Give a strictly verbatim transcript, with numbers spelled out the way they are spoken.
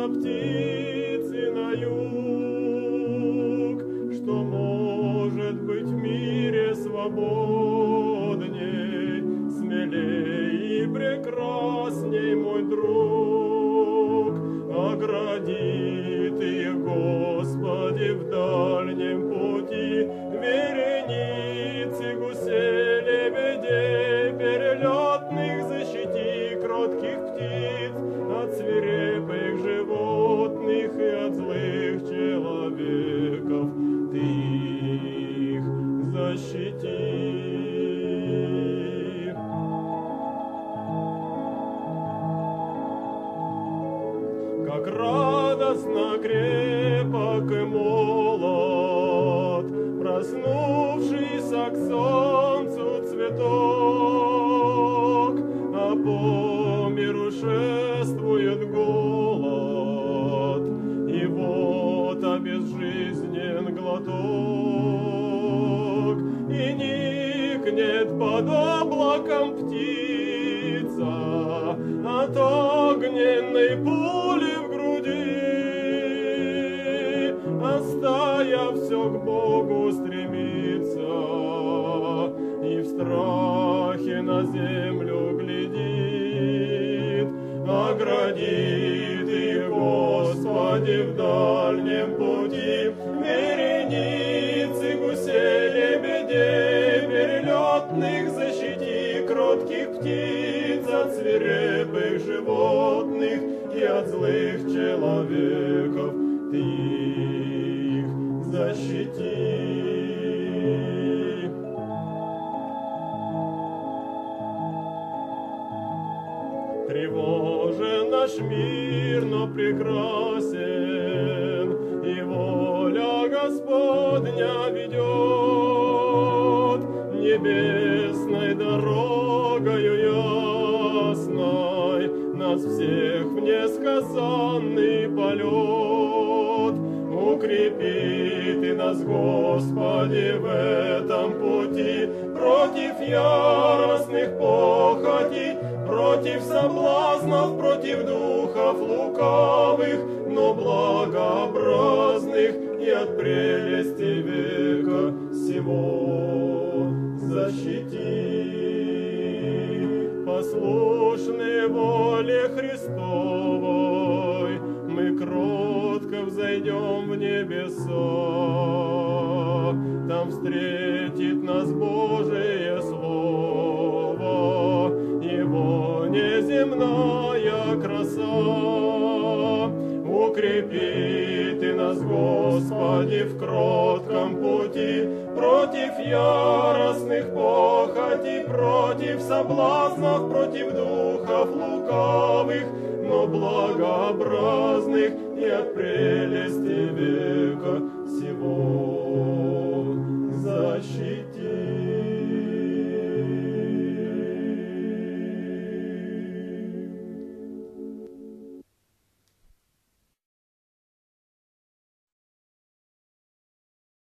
подобно птице на юг, что может быть в мире свободней, смелей и прекрасней, мой друг. Огради Ты, Господи, в дальнем пути вереницы гусей, лебедей перелетных, защити кротких птиц от свирепых животных и от злых человеков. Ты их защити. Как радостно крепок и молод, проснувшийся к солнцу цветок, а по миру шествует голод, и вот обезжизнен глоток, и никнет под облаком птица от огненной пули в груди, а стая все к Богу стремится и в страхе на землю глядит. Огради Ты, Господи, в дальнем пути вереницы гусей, лебедей перелетных, защити кротких птиц от свирепых животных и от злых человеков. Ты их защити. Тревожен наш мир, но прекрасен, и воля Господня ведет небесной дорогою ясной нас всех в несказанный полет. Укрепи Ты нас, Господи, в этом пути против яростных похотей, против соблазнов, против духов лукавых, но благообразных, и от прелести века сего защити. Послушны воле Христовой, мы кротко взойдем в небеса, там встретит нас Божие Слово, Его неземная краса. Укрепи Ты нас, Господи, в кротком пути против яростных похотей, против соблазнов, против духов лукавых, но благообразных, и от прелести века сего.